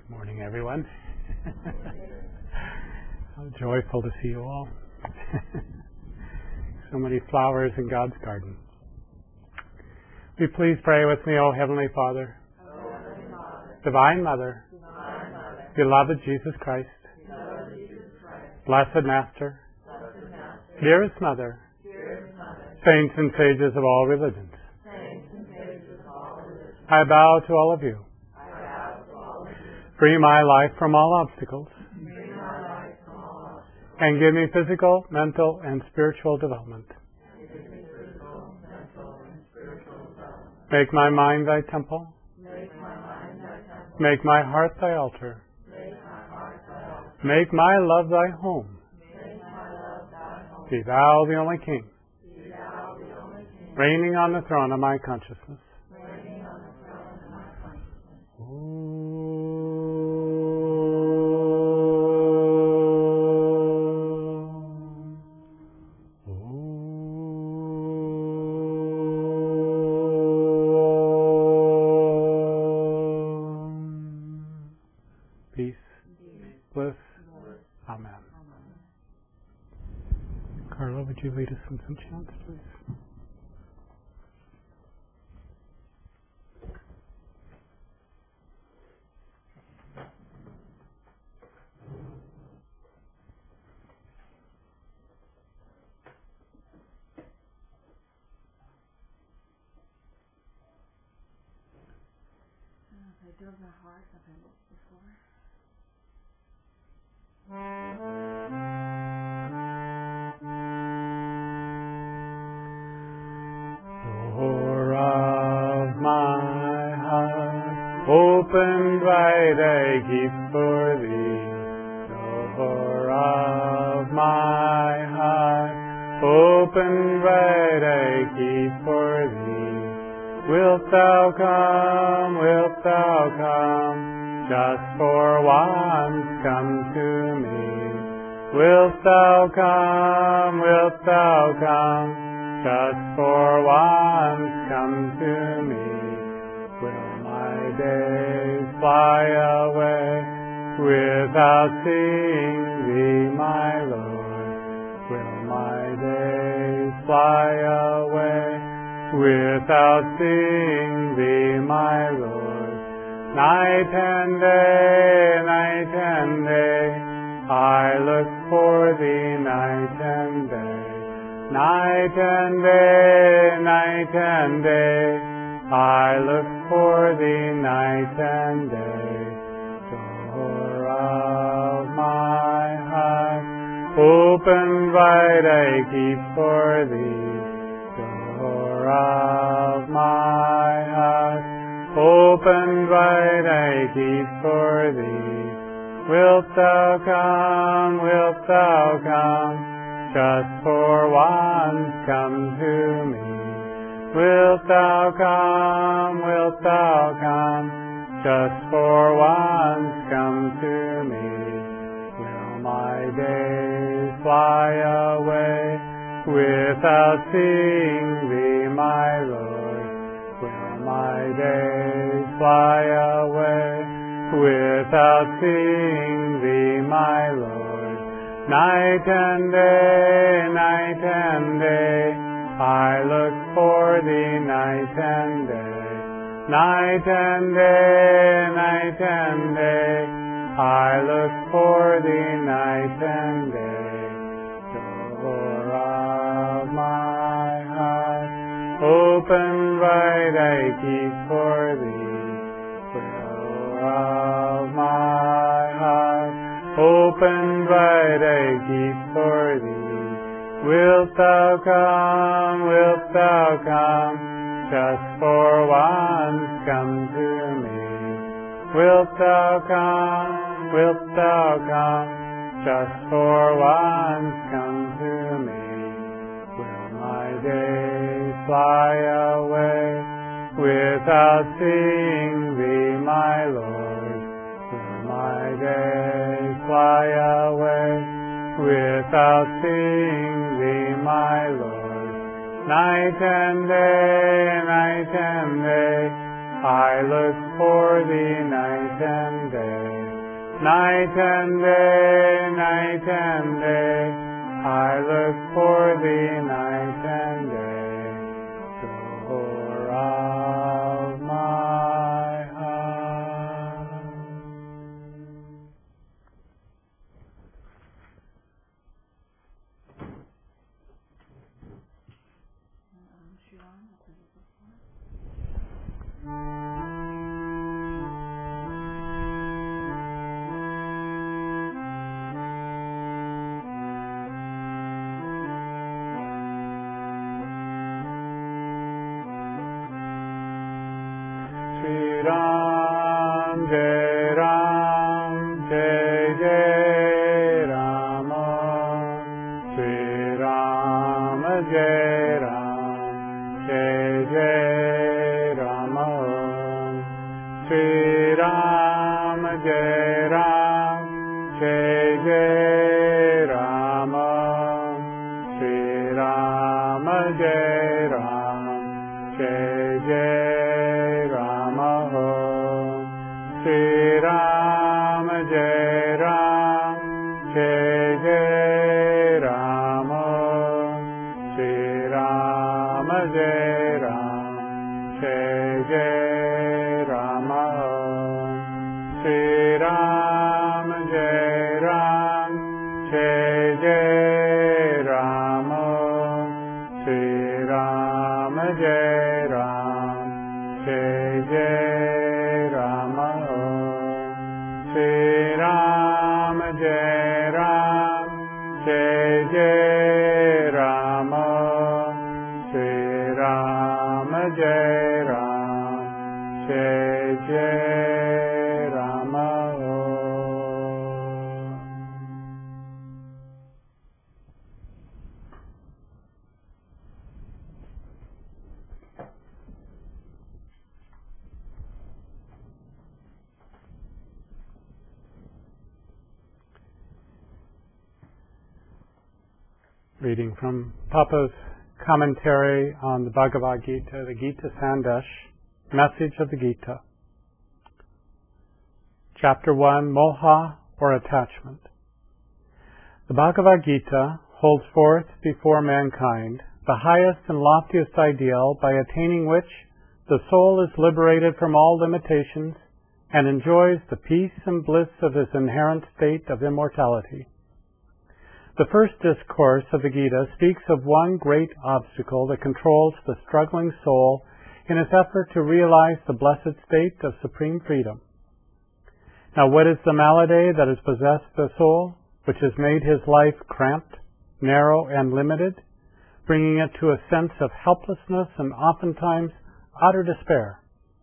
Good morning, everyone. How joyful to see you all. So many flowers in God's garden. Will you please pray with me, O Heavenly Father, Divine Mother, beloved Jesus Christ, Blessed Master, dearest Mother, saints and sages of all religions. I bow to all of you. Free my life from all obstacles, and give me physical, mental, and spiritual development. Make my mind thy temple. Make my heart thy altar. Make my love thy home. Be thou the only King, reigning on the throne of my consciousness. Peace, bliss, amen. Carla, would you lead us in some chants, please? I do the heart of it before. Door of my heart, open wide I keep for thee. Door of my heart, open wide I keep for thee. Wilt thou come, just for once come to me? Wilt thou come, just for once come to me? Will my days fly away without seeing thee, my Lord? Will my days fly away without seeing thee, my Lord? Night and day, I look for thee night and day. Night and day, I look for thee night and day. Door of my heart, open wide I keep for thee. Door of my heart, open wide I keep for thee. Wilt thou come, just for once come to me? Wilt thou come, just for once come to me? Will my days fly away without seeing thee, my Lord? Will my days fly away without seeing thee, my Lord? Night and day, I look for thee night and day. Night and day, I look for thee night and day. Door of my heart, open wide I keep for thee. Door of my heart, open wide I keep for thee. Wilt thou come, just for once come to me? Wilt thou come, just for once come to me? Will my days fly away without seeing thee, my Lord? Will my days fly away without seeing thee, my Lord? Night and day, I look for thee night and day. Night and day, night and day, I look for thee night and day. Door of my heart. Sri Ram, Jai Ram, Jai Jai Ram, Sri Ram, Jai Ram, Jai Jai Ram, Sri Ram, Jai Ram, Jai Jai Ram, Sri Ram, Jai Ram, Jai Jai Sri Ram, Jai Ram, Jai Jai Ram, Sri Ram, Jai Ram, Jai Jai Ram, Sri Ram, Jai Ram, Jai Jai Ram, Sri Ram, Jai Ram, Jai Jai Ram. Sri Ram, Jai Ram, Jai Jai Ram, Sri Ram, Jai Ram, Jai Jai Ram. Reading from Papa's commentary on the Bhagavad Gita, the Gita Sandesh, Message of the Gita. Chapter 1, Moha or Attachment. The Bhagavad Gita holds forth before mankind the highest and loftiest ideal by attaining which the soul is liberated from all limitations and enjoys the peace and bliss of his inherent state of immortality. The first discourse of the Gita speaks of one great obstacle that controls the struggling soul in its effort to realize the blessed state of supreme freedom. Now, what is the malady that has possessed the soul, which has made his life cramped, narrow, and limited, bringing it to a sense of helplessness and oftentimes utter despair?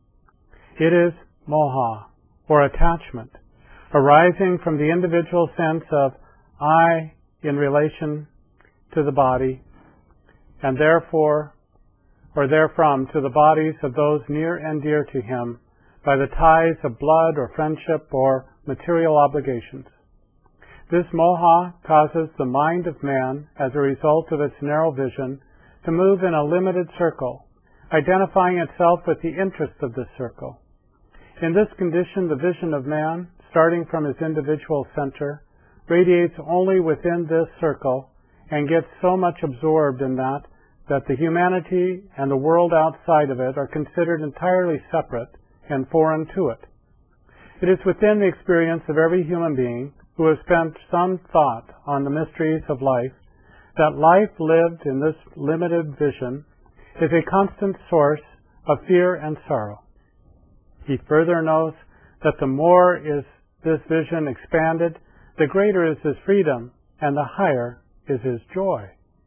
It is moha, or attachment, arising from the individual sense of I in relation to the body, and therefore, or therefrom, to the bodies of those near and dear to him by the ties of blood or friendship or material obligations. This moha causes the mind of man, as a result of its narrow vision, to move in a limited circle, identifying itself with the interest of this circle. In this condition, the vision of man, starting from his individual center, radiates only within this circle and gets so much absorbed in that the humanity and the world outside of it are considered entirely separate and foreign to it. It is within the experience of every human being who has spent some thought on the mysteries of life that life lived in this limited vision is a constant source of fear and sorrow. He further knows that the more is this vision expanded, the greater is his freedom, and the higher is his joy.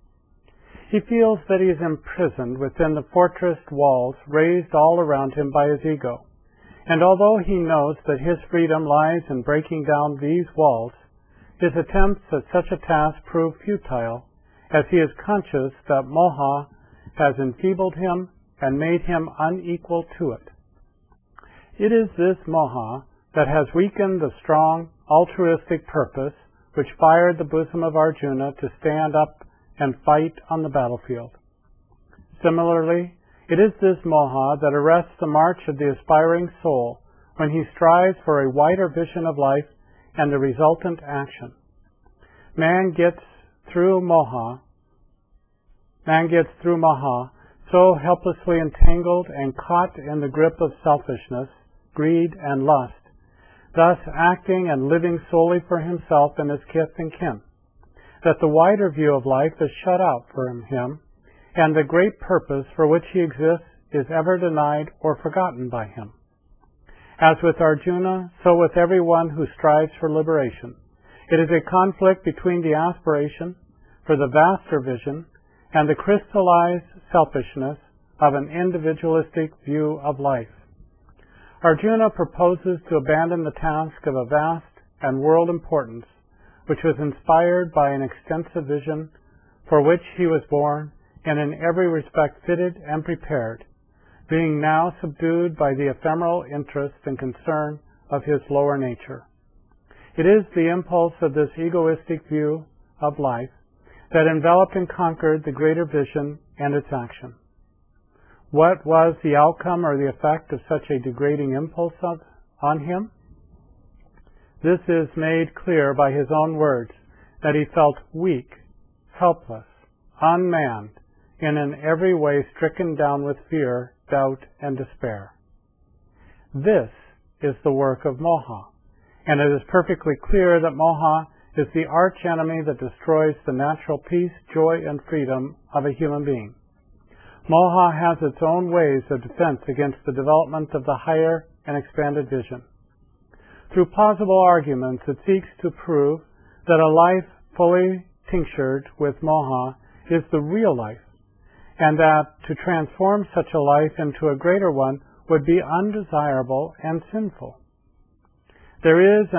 He feels that he is imprisoned within the fortressed walls raised all around him by his ego, and although he knows that his freedom lies in breaking down these walls, his attempts at such a task prove futile, as he is conscious that moha has enfeebled him and made him unequal to it. It is this moha that has weakened the strong, altruistic purpose which fired the bosom of Arjuna to stand up and fight on the battlefield. Similarly, It is this moha that arrests the march of the aspiring soul when he strives for a wider vision of life and the resultant action. Man gets through moha so helplessly entangled and caught in the grip of selfishness, greed, and lust, thus acting and living solely for himself and his kith and kin, that the wider view of life is shut out from him, and the great purpose for which he exists is ever denied or forgotten by him. As with Arjuna, so with everyone who strives for liberation. It is a conflict between the aspiration for the vaster vision and the crystallized selfishness of an individualistic view of life. Arjuna proposes to abandon the task of a vast and world importance, which was inspired by an extensive vision for which he was born and in every respect fitted and prepared, being now subdued by the ephemeral interest and concern of his lower nature. It is the impulse of this egoistic view of life that enveloped and conquered the greater vision and its action. What was the outcome or the effect of such a degrading impulse on him? This is made clear by his own words, that he felt weak, helpless, unmanned, and in every way stricken down with fear, doubt, and despair. This is the work of moha, and it is perfectly clear that moha is the arch enemy that destroys the natural peace, joy, and freedom of a human being. Moha has its own ways of defense against the development of the higher and expanded vision. Through plausible arguments, it seeks to prove that a life fully tinctured with moha is the real life, and that to transform such a life into a greater one would be undesirable and sinful. There is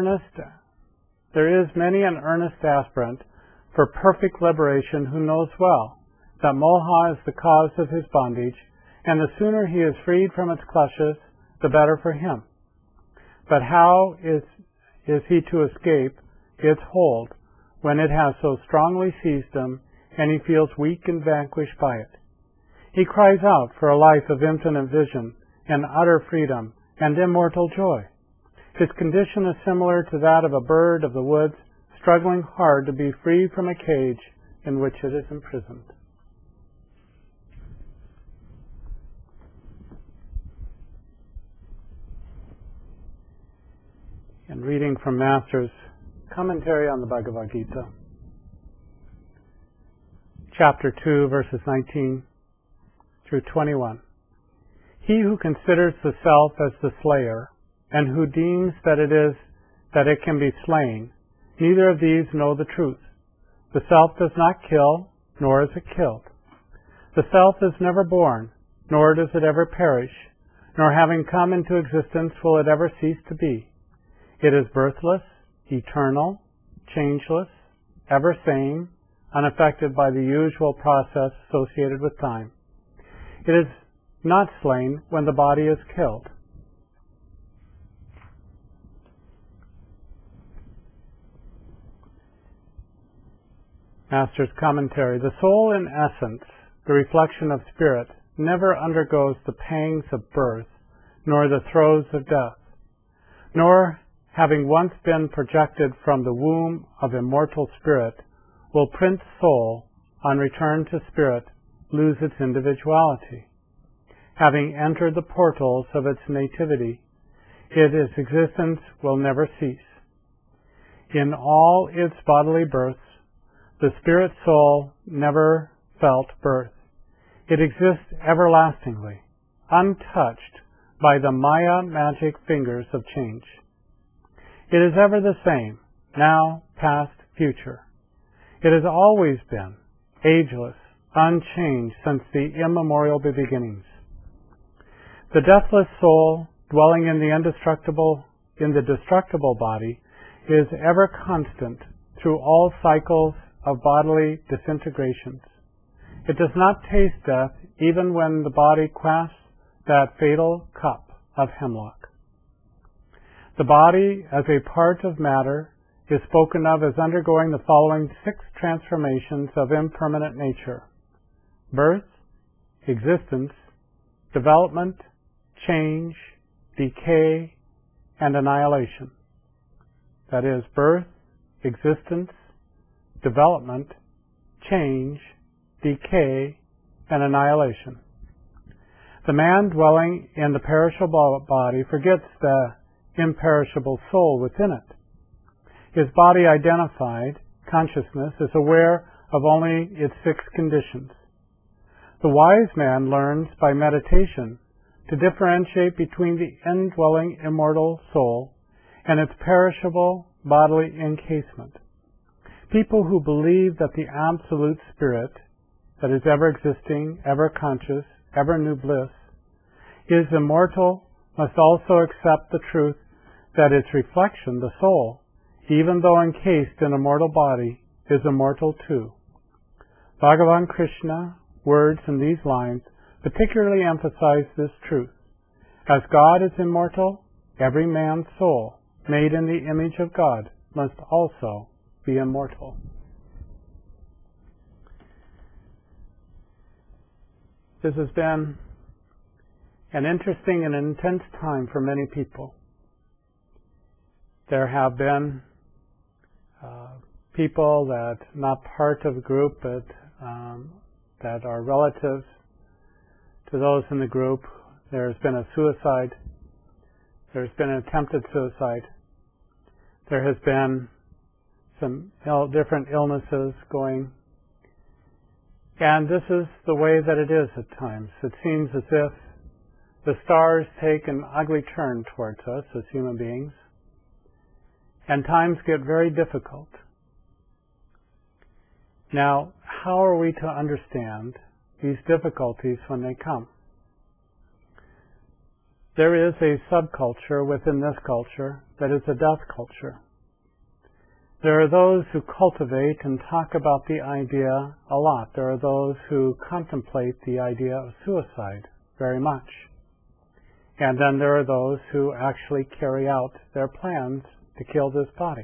many an earnest aspirant for perfect liberation who knows well that moha is the cause of his bondage, and the sooner he is freed from its clutches, the better for him. But how is he to escape its hold when it has so strongly seized him and he feels weak and vanquished by it? He cries out for a life of infinite vision and utter freedom and immortal joy. His condition is similar to that of a bird of the woods struggling hard to be free from a cage in which it is imprisoned. And reading from Master's Commentary on the Bhagavad Gita, Chapter 2, verses 19 through 21. He who considers the self as the slayer, and who deems that it can be slain, neither of these know the truth. The self does not kill, nor is it killed. The self is never born, nor does it ever perish, nor having come into existence will it ever cease to be. It is birthless, eternal, changeless, ever same, unaffected by the usual process associated with time. It is not slain when the body is killed. Master's Commentary. The soul in essence, the reflection of spirit, never undergoes the pangs of birth, nor the throes of death, nor, having once been projected from the womb of immortal spirit, will Prince Soul, on return to spirit, lose its individuality. Having entered the portals of its nativity, its existence will never cease. In all its bodily births, the spirit soul never felt birth. It exists everlastingly, untouched by the Maya magic fingers of change. It is ever the same, now, past, future. It has always been, ageless, unchanged since the immemorial beginnings. The deathless soul, dwelling in the destructible body, is ever constant through all cycles of bodily disintegrations. It does not taste death even when the body quaffs that fatal cup of hemlock. The body, as a part of matter, is spoken of as undergoing the following 6 transformations of impermanent nature: birth, existence, development, change, decay, and annihilation. That is, birth, existence, development, change, decay, and annihilation. The man dwelling in the perishable body forgets the imperishable soul within it. His body identified consciousness is aware of only its fixed conditions. The wise man learns by meditation to differentiate between the indwelling immortal soul and its perishable bodily encasement. People who believe that the absolute spirit, that is ever existing, ever conscious, ever new bliss, is immortal must also accept the truth that its reflection, the soul, even though encased in a mortal body, is immortal too. Bhagavan Krishna words in these lines particularly emphasize this truth. As God is immortal, every man's soul, made in the image of God, must also be immortal. This has been an interesting and intense time for many people. There have been people that not part of the group, but that are relatives to those in the group. There's been a suicide. There's been an attempted suicide. There has been some different illnesses going. And this is the way that it is at times. It seems as if the stars take an ugly turn towards us as human beings, and times get very difficult. Now, how are we to understand these difficulties when they come? There is a subculture within this culture that is a death culture. There are those who cultivate and talk about the idea a lot. There are those who contemplate the idea of suicide very much. And then there are those who actually carry out their plans to kill this body.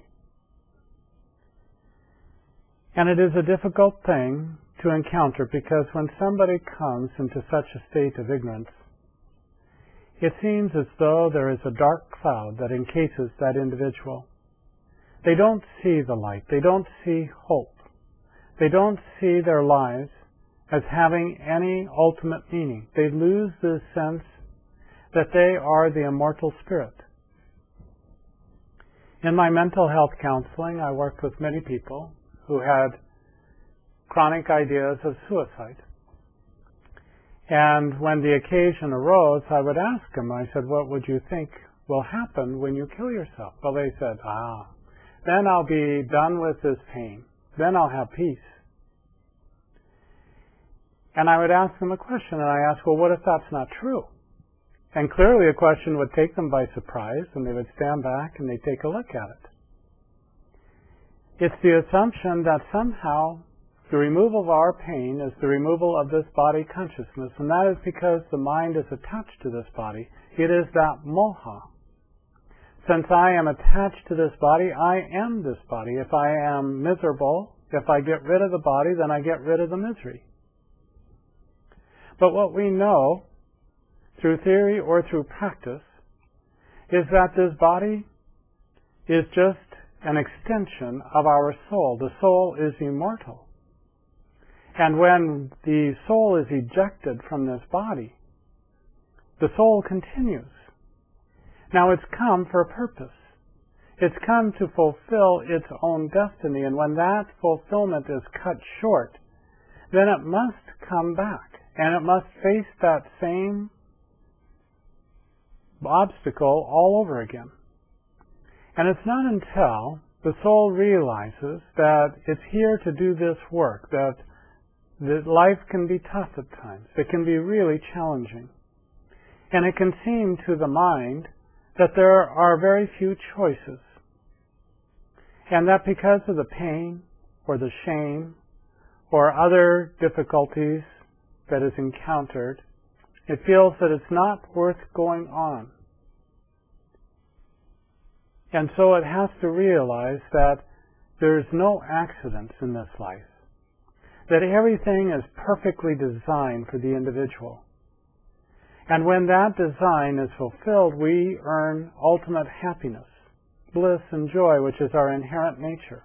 And it is a difficult thing to encounter, because when somebody comes into such a state of ignorance, it seems as though there is a dark cloud that encases that individual. They don't see the light. They don't see hope. They don't see their lives as having any ultimate meaning. They lose the sense that they are the immortal spirit. In my mental health counseling, I worked with many people who had chronic ideas of suicide. And when the occasion arose, I would ask them, I said, what would you think will happen when you kill yourself? Well, they said, then I'll be done with this pain. Then I'll have peace. And I would ask them a question, and I asked, well, what if that's not true? And clearly a question would take them by surprise, and they would stand back and they'd take a look at it. It's the assumption that somehow the removal of our pain is the removal of this body consciousness, and that is because the mind is attached to this body. It is that moha. Since I am attached to this body, I am this body. If I am miserable, if I get rid of the body, then I get rid of the misery. But what we know, through theory or through practice, is that this body is just an extension of our soul. The soul is immortal. And when the soul is ejected from this body, the soul continues. Now it's come for a purpose. It's come to fulfill its own destiny, and when that fulfillment is cut short, then it must come back, and it must face that same obstacle all over again. And it's not until the soul realizes that it's here to do this work, that life can be tough at times. It can be really challenging. And it can seem to the mind that there are very few choices. And that because of the pain or the shame or other difficulties that is encountered, it feels that it's not worth going on. And so it has to realize that there's no accidents in this life. that everything is perfectly designed for the individual. And when that design is fulfilled, we earn ultimate happiness, bliss, and joy, which is our inherent nature.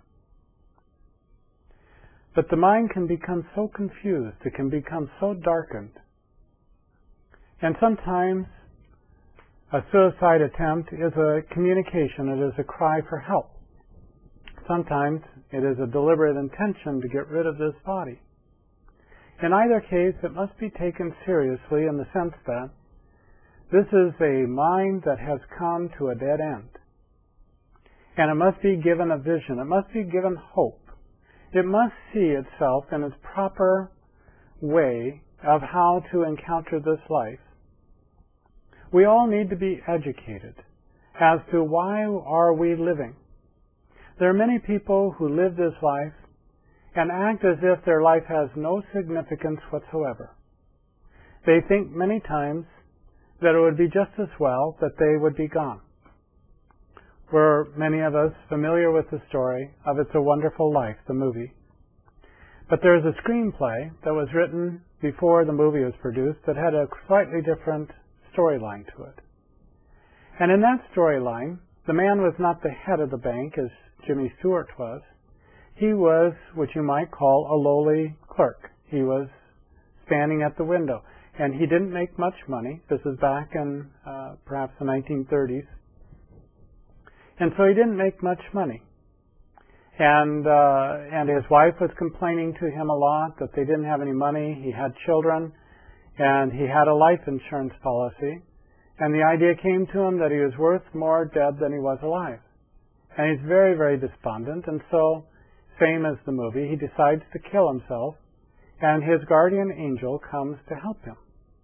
But the mind can become so confused, it can become so darkened. And sometimes a suicide attempt is a communication, it is a cry for help. Sometimes it is a deliberate intention to get rid of this body. In either case, it must be taken seriously in the sense that this is a mind that has come to a dead end. And it must be given a vision. It must be given hope. It must see itself in its proper way of how to encounter this life. We all need to be educated as to why are we living. There are many people who live this life and act as if their life has no significance whatsoever. They think many times that it would be just as well that they would be gone. We're, many of us, familiar with the story of It's a Wonderful Life, the movie. But there's a screenplay that was written before the movie was produced that had a slightly different storyline to it. And in that storyline, the man was not the head of the bank as Jimmy Stewart was. He was what you might call a lowly clerk. He was standing at the window. And he didn't make much money. This is back in perhaps the 1930s. And so he didn't make much money. And his wife was complaining to him a lot that they didn't have any money. He had children, and he had a life insurance policy. And the idea came to him that he was worth more dead than he was alive. And he's very, very despondent. And so, same as the movie, he decides to kill himself. And his guardian angel comes to help him.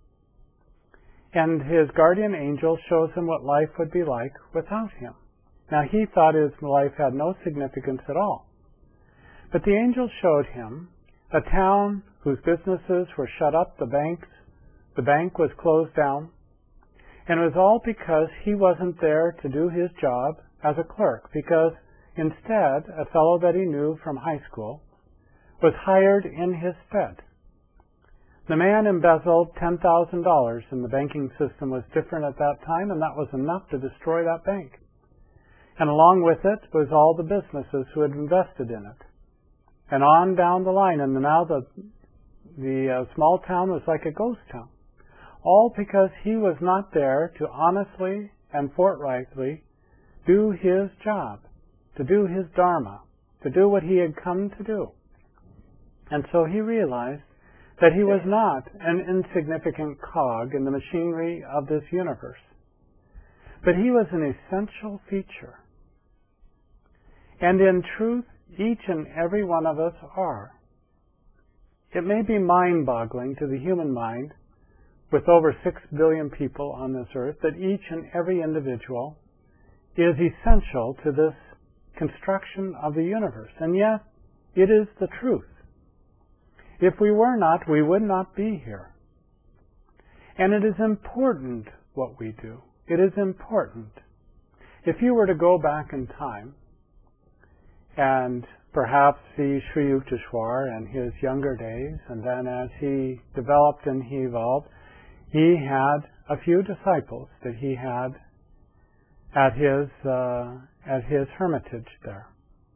And his guardian angel shows him what life would be like without him. Now, he thought his life had no significance at all. But the angel showed him a town whose businesses were shut up, the bank was closed down, and it was all because he wasn't there to do his job as a clerk, because instead, a fellow that he knew from high school was hired in his stead. The man embezzled $10,000, and the banking system was different at that time, and that was enough to destroy that bank. And along with it was all the businesses who had invested in it. And on down the line, and now the small town was like a ghost town. All because he was not there to honestly and forthrightly do his job, to do his dharma, to do what he had come to do. And so he realized that he was not an insignificant cog in the machinery of this universe, but he was an essential feature. And in truth, each and every one of us are. It may be mind-boggling to the human mind, with over 6 billion people on this earth, that each and every individual is essential to this construction of the universe. And yet, it is the truth. If we were not, we would not be here. And it is important what we do. It is important. If you were to go back in time and perhaps see Sri Yukteswar in his younger days, and then as he developed and he evolved, he had a few disciples that he had at his hermitage there.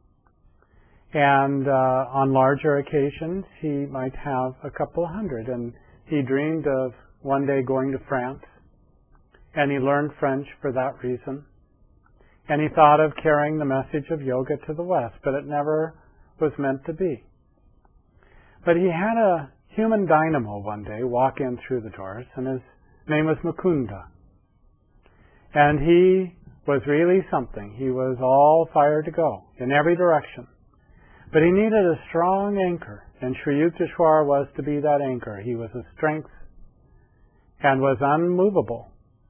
And on larger occasions, he might have a couple of hundred. And he dreamed of one day going to France, and he learned French for that reason. And he thought of carrying the message of yoga to the West, but it never was meant to be. But he had a human dynamo one day walk in through the doors, and his name was Mukunda. And he was really something. He was all fire to go in every direction. But he needed a strong anchor, and Sri Yukteswar was to be that anchor. He was a strength and was unmovable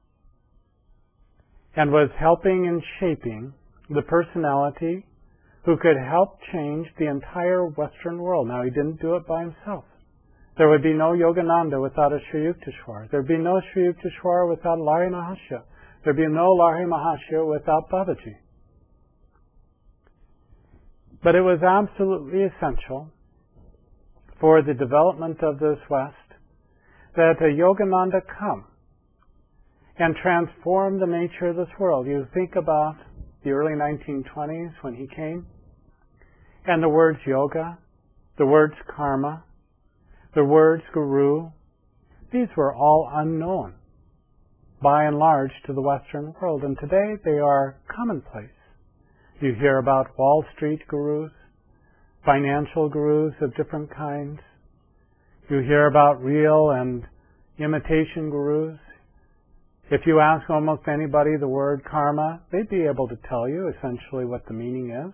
and was helping and shaping the personality who could help change the entire Western world. Now, he didn't do it by himself. There would be no Yogananda without a Sri Yukteswar. There would be no Sri Yukteswar without Lahiri Mahasaya. There would be no Lahiri Mahasaya without Babaji. But it was absolutely essential for the development of this West, that Yogananda come and transform the nature of this world. You think about the early 1920s when he came, and the words yoga, the words karma, the words guru, these were all unknown by and large to the Western world, and today they are commonplace. You hear about Wall Street gurus, financial gurus of different kinds. You hear about real and imitation gurus. If you ask almost anybody the word karma, they'd be able to tell you essentially what the meaning is.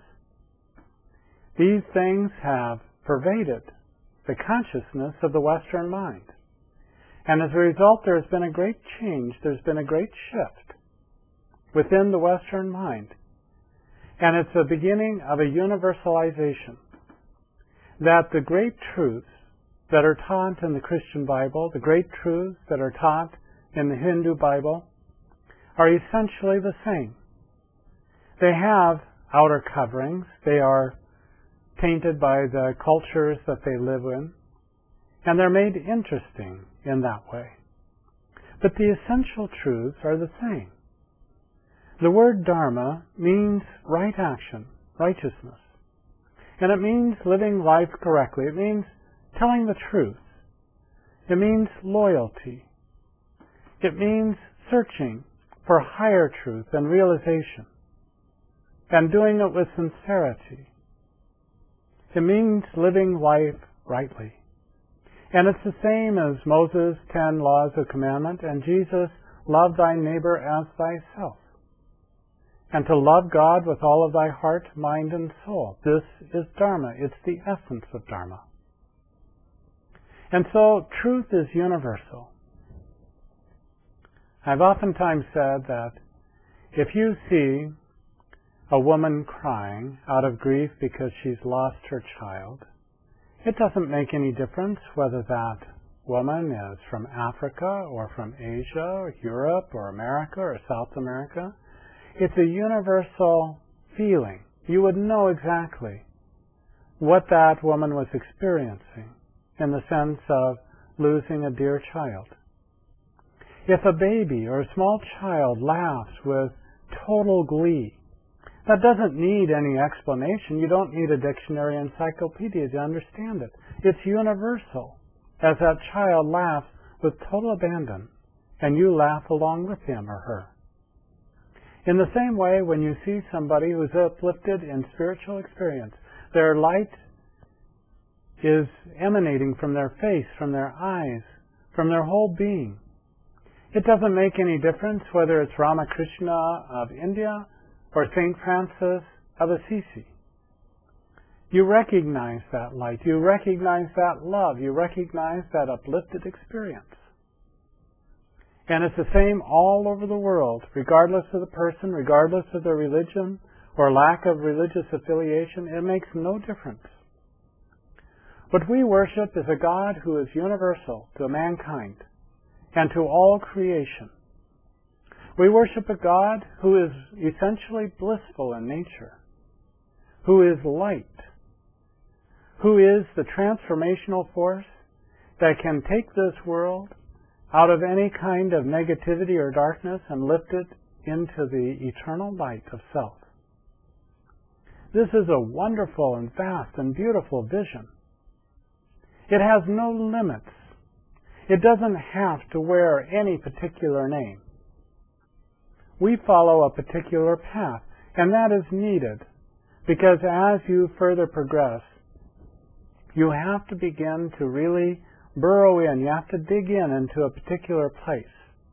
These things have pervaded the consciousness of the Western mind. And as a result, there's been a great change, there's been a great shift within the Western mind. And it's the beginning of a universalization, that the great truths that are taught in the Christian Bible, the great truths that are taught in the Hindu Bible, are essentially the same. They have outer coverings, they are tainted by the cultures that they live in, and they're made interesting in that way. But the essential truths are the same. The word dharma means right action, righteousness. And it means living life correctly. It means telling the truth. It means loyalty. It means searching for higher truth and realization, and doing it with sincerity. It means living life rightly. And it's the same as Moses' 10 laws of commandment and Jesus, love thy neighbor as thyself. And to love God with all of thy heart, mind, and soul. This is Dharma. It's the essence of Dharma. And so truth is universal. I've oftentimes said that if you see a woman crying out of grief because she's lost her child, it doesn't make any difference whether that woman is from Africa or from Asia or Europe or America or South America. It's a universal feeling. You would know exactly what that woman was experiencing in the sense of losing a dear child. If a baby or a small child laughs with total glee, that doesn't need any explanation. You don't need a dictionary encyclopedia to understand it. It's universal as that child laughs with total abandon, and you laugh along with him or her. In the same way, when you see somebody who's uplifted in spiritual experience, their light is emanating from their face, from their eyes, from their whole being. It doesn't make any difference whether it's Ramakrishna of India or St. Francis of Assisi. You recognize that light. You recognize that love. You recognize that uplifted experience. And it's the same all over the world, regardless of the person, regardless of their religion or lack of religious affiliation. It makes no difference. What we worship is a God who is universal to mankind and to all creation. We worship a God who is essentially blissful in nature, who is light, who is the transformational force that can take this world out of any kind of negativity or darkness and lift it into the eternal light of self. This is a wonderful and vast and beautiful vision. It has no limits. It doesn't have to wear any particular name. We follow a particular path, and that is needed, because as you further progress, you have to begin to really burrow in. You have to dig into a particular place.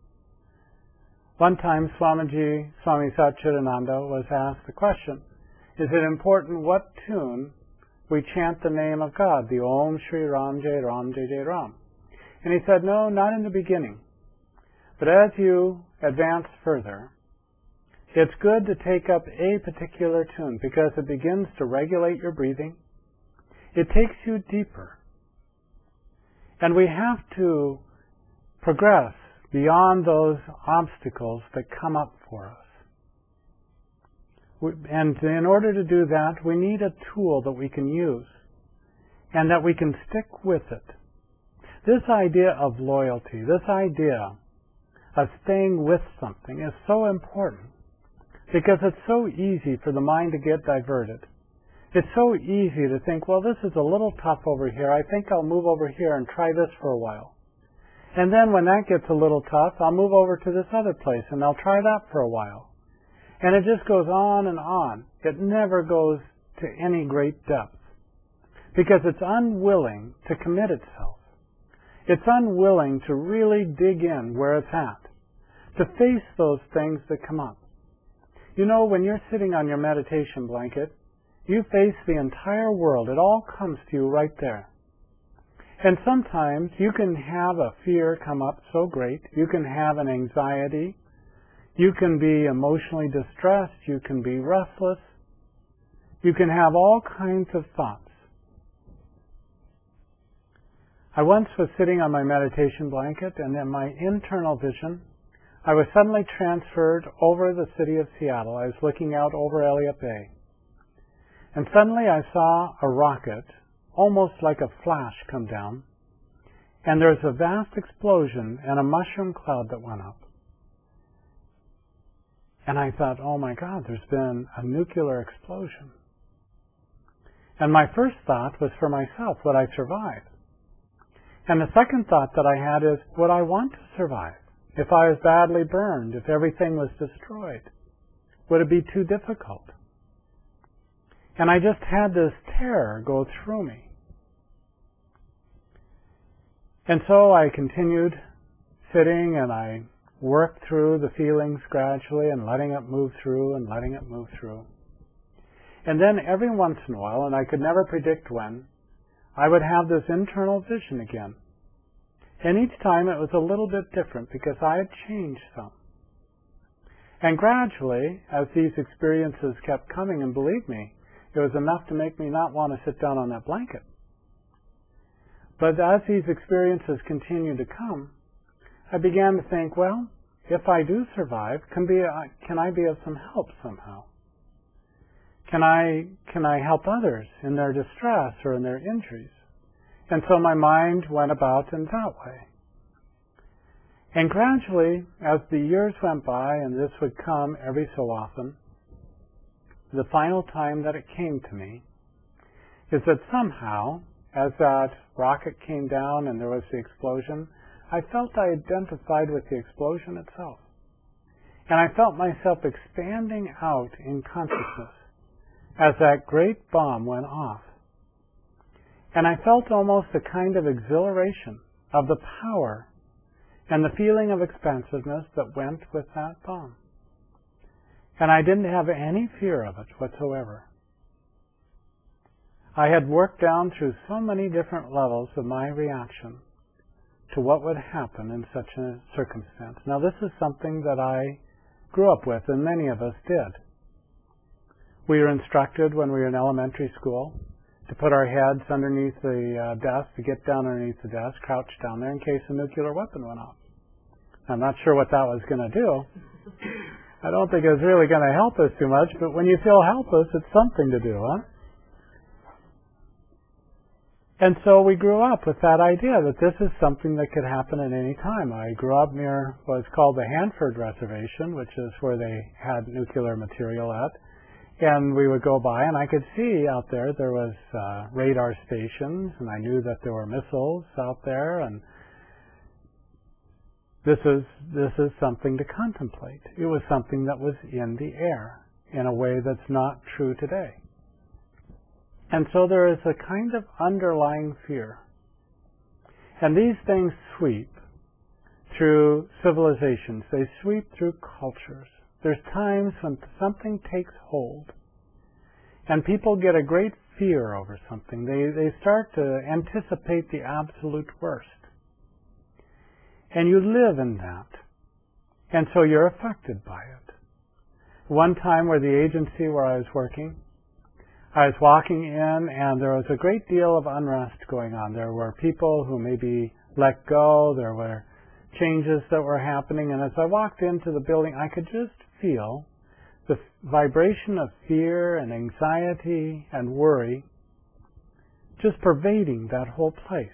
One time, Swami Satchidananda was asked the question, is it important what tune we chant the name of God, the Om Shri Ram Jai Ram Jai Jai Ram? And he said, no, not in the beginning. But as you advance further, it's good to take up a particular tune because it begins to regulate your breathing. It takes you deeper. And we have to progress beyond those obstacles that come up for us. And in order to do that, we need a tool that we can use. and that we can stick with it. This idea of loyalty, this idea of staying with something is so important because it's so easy for the mind to get diverted. It's so easy to think, well, this is a little tough over here. I think I'll move over here and try this for a while. And then when that gets a little tough, I'll move over to this other place and I'll try that for a while. And it just goes on and on. It never goes to any great depth because it's unwilling to commit itself. It's unwilling to really dig in where it's at, to face those things that come up. You know, when you're sitting on your meditation blanket, you face the entire world. It all comes to you right there. And sometimes you can have a fear come up so great. You can have an anxiety. You can be emotionally distressed. You can be restless. You can have all kinds of thoughts. I once was sitting on my meditation blanket, and in my internal vision, I was suddenly transferred over the city of Seattle. I was looking out over Elliott Bay. And suddenly I saw a rocket, almost like a flash, come down. And there was a vast explosion and a mushroom cloud that went up. And I thought, oh my God, there's been a nuclear explosion. And my first thought was for myself, would I survive? And the second thought that I had is, would I want to survive? If I was badly burned, if everything was destroyed, would it be too difficult? And I just had this terror go through me. And so I continued sitting and I worked through the feelings gradually and letting it move through and letting it move through. And then every once in a while, and I could never predict when, I would have this internal vision again. And each time it was a little bit different because I had changed some. And gradually, as these experiences kept coming, and believe me, it was enough to make me not want to sit down on that blanket. But as these experiences continued to come, I began to think, well, if I do survive, can I be of some help somehow? Can I help others in their distress or in their injuries? And so my mind went about in that way. And gradually, as the years went by, and this would come every so often, the final time that it came to me is that somehow, as that rocket came down and there was the explosion, I felt I identified with the explosion itself. And I felt myself expanding out in consciousness as that great bomb went off. And I felt almost a kind of exhilaration of the power and the feeling of expansiveness that went with that bomb. And I didn't have any fear of it whatsoever. I had worked down through so many different levels of my reaction to what would happen in such a circumstance. Now, this is something that I grew up with, and many of us did. We were instructed when we were in elementary school to put our heads underneath the desk, to get down underneath the desk, crouch down there in case a nuclear weapon went off. I'm not sure what that was going to do. I don't think it was really going to help us too much, but when you feel helpless, it's something to do, huh? And so we grew up with that idea that this is something that could happen at any time. I grew up near what's called the Hanford Reservation, which is where they had nuclear material at. And we would go by, and I could see out there was radar stations, and I knew that there were missiles out there, and this is something to contemplate. It was something that was in the air in a way that's not true today. And so there is a kind of underlying fear. And these things sweep through civilizations. They sweep through cultures. There's times when something takes hold and people get a great fear over something. They start to anticipate the absolute worst. And you live in that. And so you're affected by it. One time where the agency where I was working, I was walking in and there was a great deal of unrest going on. There were people who maybe let go. There were changes that were happening. And as I walked into the building, I could just feel the vibration of fear and anxiety and worry just pervading that whole place.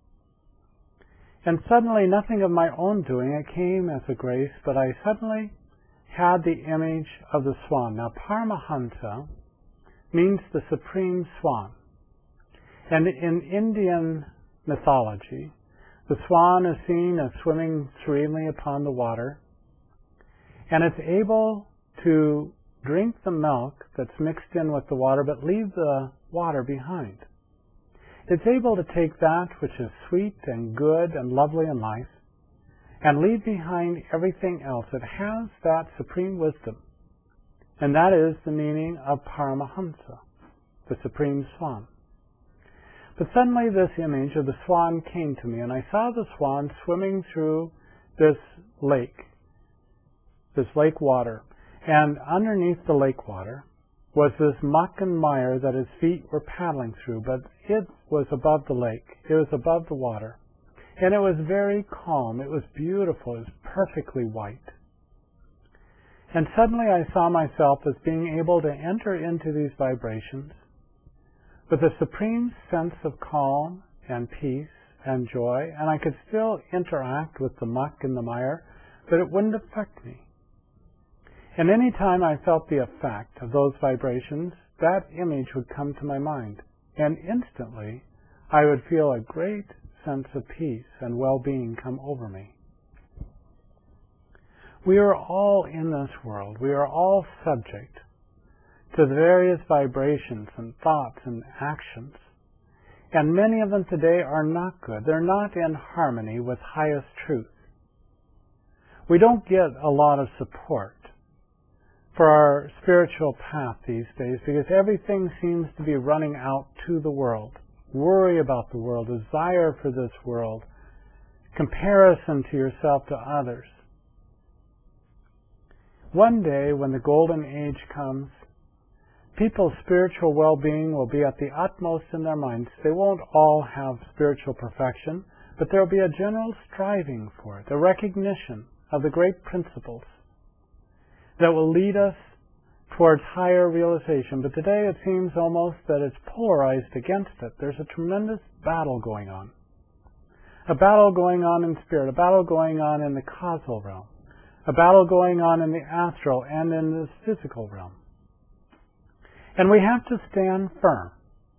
And suddenly, nothing of my own doing, it came as a grace, but I suddenly had the image of the swan. Now, Paramahansa means the supreme swan. And in Indian mythology, the swan is seen as swimming serenely upon the water, and it's able to drink the milk that's mixed in with the water, but leave the water behind. It's able to take that which is sweet and good and lovely in life and leave behind everything else. It has that supreme wisdom. And that is the meaning of Paramahansa, the supreme swan. But suddenly this image of the swan came to me, and I saw the swan swimming through this lake water. And underneath the lake water was this muck and mire that his feet were paddling through, but it was above the lake. It was above the water. And it was very calm. It was beautiful. It was perfectly white. And suddenly I saw myself as being able to enter into these vibrations with a supreme sense of calm and peace and joy, and I could still interact with the muck and the mire, but it wouldn't affect me. And any time I felt the effect of those vibrations, that image would come to my mind, and instantly I would feel a great sense of peace and well-being come over me. We are all in this world. We are all subject to the various vibrations and thoughts and actions. And many of them today are not good. They're not in harmony with highest truth. We don't get a lot of support for our spiritual path these days because everything seems to be running out to the world. Worry about the world, desire for this world, comparison to yourself to others. One day, when the golden age comes, people's spiritual well-being will be at the utmost in their minds. They won't all have spiritual perfection, but there will be a general striving for it, a recognition of the great principles that will lead us towards higher realization. But today it seems almost that it's polarized against it. There's a tremendous battle going on. A battle going on in spirit, a battle going on in the causal realm, a battle going on in the astral and in the physical realm. And we have to stand firm.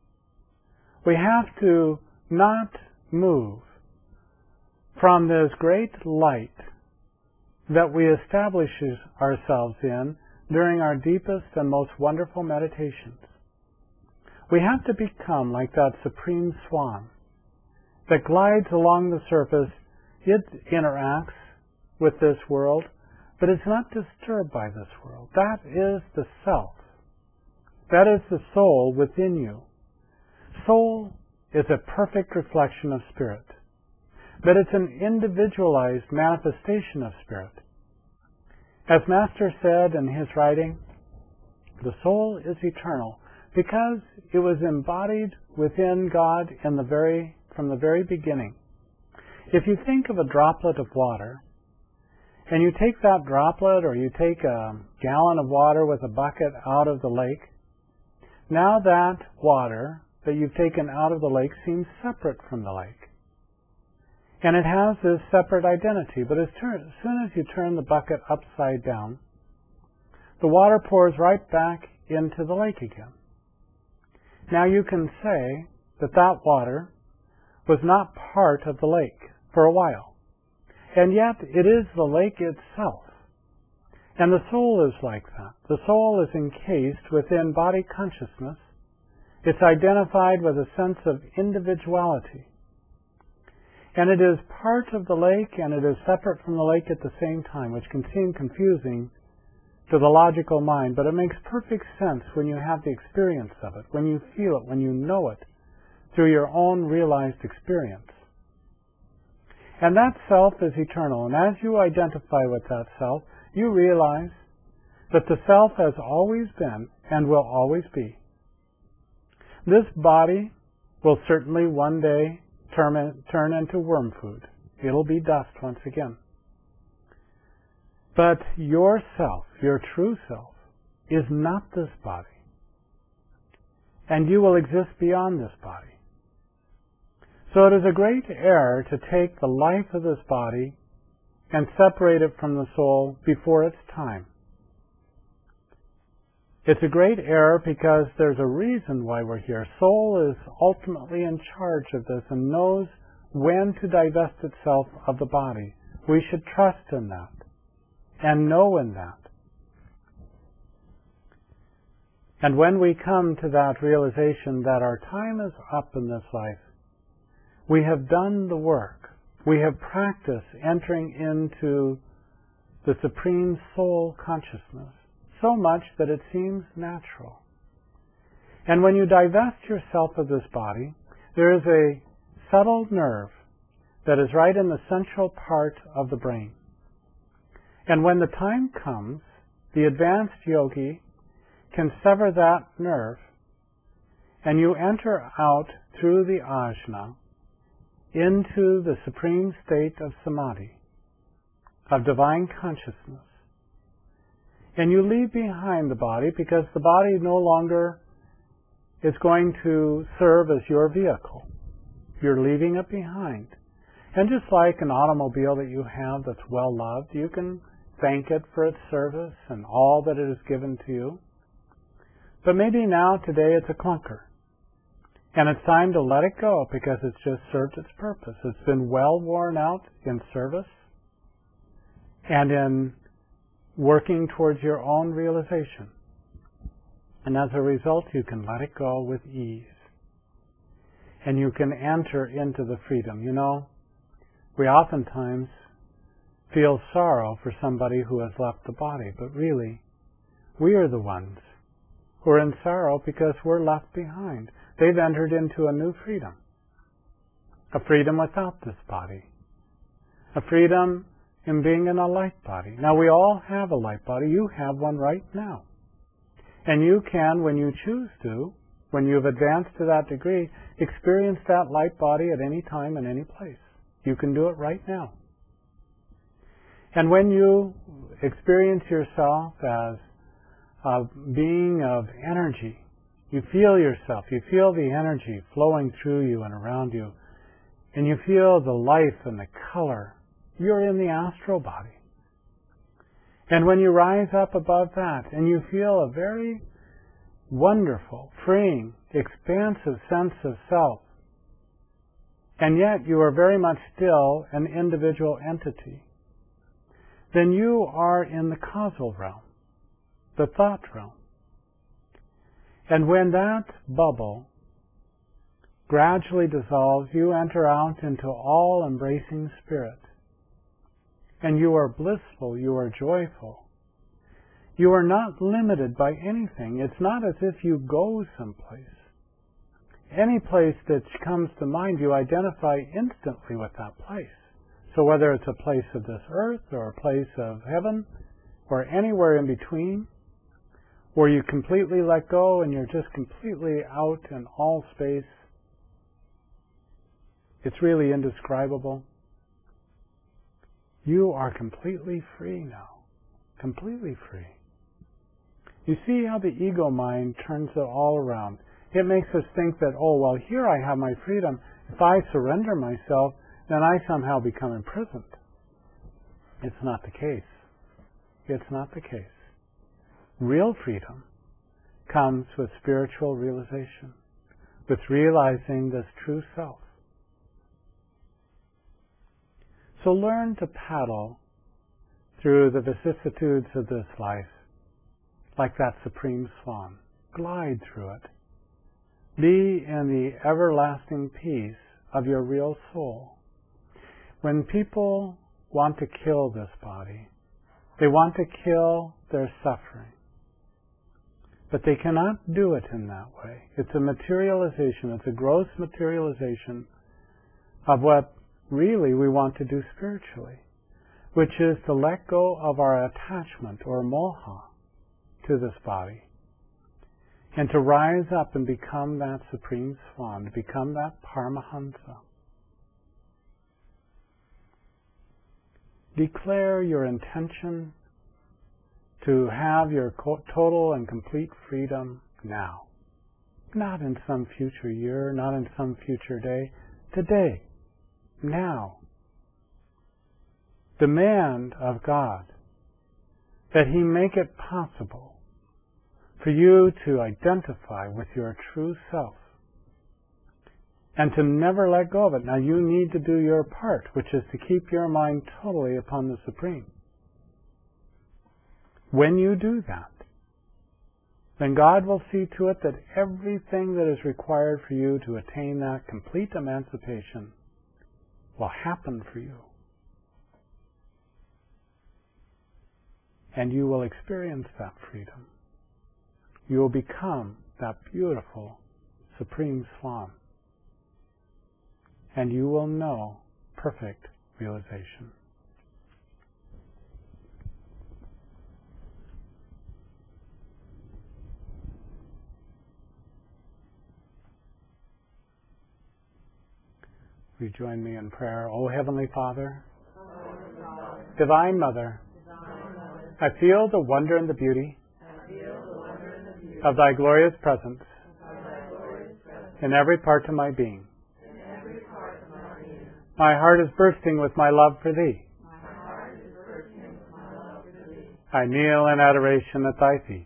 We have to not move from this great light that we establish ourselves in during our deepest and most wonderful meditations. We have to become like that supreme swan that glides along the surface. It interacts with this world, but it's not disturbed by this world. That is the self. That is the soul within you. Soul is a perfect reflection of spirit, but it's an individualized manifestation of spirit. As Master said in his writing, the soul is eternal because it was embodied within God from the very beginning. If you think of a droplet of water, and you take that droplet or you take a gallon of water with a bucket out of the lake, now that water that you've taken out of the lake seems separate from the lake. And it has this separate identity, but as soon as you turn the bucket upside down, the water pours right back into the lake again. Now you can say that that water was not part of the lake for a while, and yet it is the lake itself. And the soul is like that. The soul is encased within body consciousness. It's identified with a sense of individuality. And it is part of the lake and it is separate from the lake at the same time, which can seem confusing to the logical mind, but it makes perfect sense when you have the experience of it, when you feel it, when you know it through your own realized experience. And that self is eternal, and as you identify with that self, you realize that the self has always been and will always be. This body will certainly one day turn into worm food. It'll be dust once again. But your self, your true self, is not this body. And you will exist beyond this body. So it is a great error to take the life of this body and separate it from the soul before its time. It's a great error because there's a reason why we're here. Soul is ultimately in charge of this and knows when to divest itself of the body. We should trust in that and know in that. And when we come to that realization that our time is up in this life, we have done the work. We have practiced entering into the Supreme Soul consciousness so much that it seems natural. And when you divest yourself of this body, there is a subtle nerve that is right in the central part of the brain. And when the time comes, the advanced yogi can sever that nerve, and you enter out through the ajna into the supreme state of samadhi, of divine consciousness. And you leave behind the body because the body no longer is going to serve as your vehicle. You're leaving it behind. And just like an automobile that you have that's well loved, you can thank it for its service and all that it has given to you. But maybe now, today, it's a clunker. And it's time to let it go because it's just served its purpose. It's been well worn out in service and in working towards your own realization. And as a result, you can let it go with ease. And you can enter into the freedom. You know, we oftentimes feel sorrow for somebody who has left the body, but really, we are the ones who are in sorrow because we're left behind. They've entered into a new freedom. A freedom without this body. A freedom in being in a light body. Now, we all have a light body. You have one right now. And you can, when you choose to, when you've advanced to that degree, experience that light body at any time and any place. You can do it right now. And when you experience yourself as a being of energy, you feel yourself, you feel the energy flowing through you and around you, and you feel the life and the color, you're in the astral body. And when you rise up above that and you feel a very wonderful, freeing, expansive sense of self, and yet you are very much still an individual entity, then you are in the causal realm, the thought realm. And when that bubble gradually dissolves, you enter out into all-embracing spirit. And you are blissful, you are joyful. You are not limited by anything. It's not as if you go someplace. Any place that comes to mind, you identify instantly with that place. So whether it's a place of this earth or a place of heaven or anywhere in between, where you completely let go and you're just completely out in all space, it's really indescribable. You are completely free now. Completely free. You see how the ego mind turns it all around. It makes us think that, oh, well, here I have my freedom. If I surrender myself, then I somehow become imprisoned. It's not the case. It's not the case. Real freedom comes with spiritual realization, with realizing this true self. So learn to paddle through the vicissitudes of this life like that supreme swan. Glide through it. Be in the everlasting peace of your real soul. When people want to kill this body, they want to kill their suffering. But they cannot do it in that way. It's a materialization, it's a gross materialization of what really we want to do spiritually, which is to let go of our attachment or moha to this body and to rise up and become that supreme swan, to become that Paramahansa. Declare your intention to have your total and complete freedom now. Not in some future year, not in some future day. today, now. Demand of God that He make it possible for you to identify with your true self and to never let go of it. Now you need to do your part, which is to keep your mind totally upon the Supreme. When you do that, then God will see to it that everything that is required for you to attain that complete emancipation will happen for you. And you will experience that freedom. You will become that beautiful Supreme Swan. And you will know perfect realization. Will you join me in prayer? O Heavenly Father, Divine Mother, I feel the wonder and the beauty of Thy glorious presence in every part of my being. My heart is bursting with my love for Thee. I kneel in adoration at Thy feet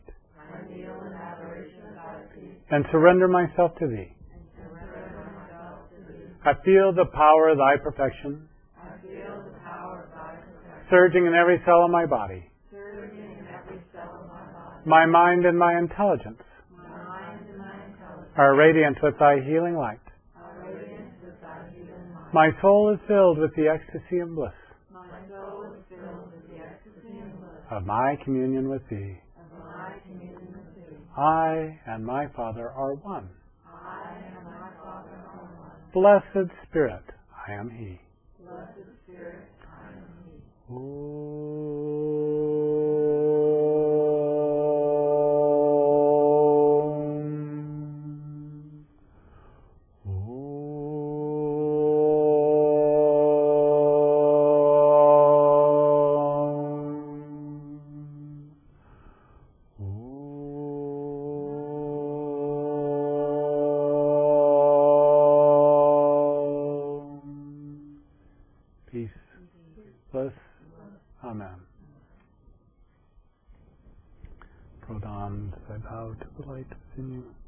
and surrender myself to Thee. I feel the power of Thy perfection surging in every cell of my body. My mind and my intelligence are radiant with Thy healing light. My soul is filled with the ecstasy and bliss of my communion with Thee. I and my Father are one. Blessed Spirit, I am He. Peace, bliss, Amen. Prodhan, I bow to the light within you.